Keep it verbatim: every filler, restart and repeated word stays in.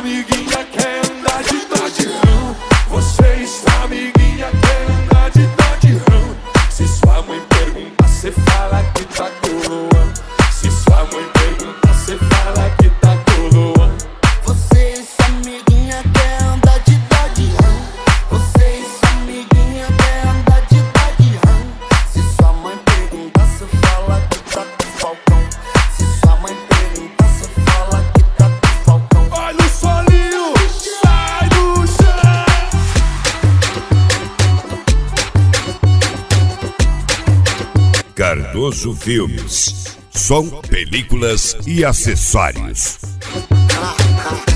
amiguinha quer andar de Dodge Ram. Você está amiguinha quer andar de Dodge Ram. Se sua mãe perguntar, cê fala que tá coroa. Se sua mãe perguntar, cê fala que tá coroa. Você está amiguinha quer andar de Dodge Ram. Você está amiguinha quer andar de Dodge Ram. Se sua mãe perguntar, cê fala que tá com falcão. Se sua mãe perguntar, cê fala que tá com falcão. Olha o solinho, sai do chão. Cardoso Filmes, som, películas e acessórios. Ah, ah.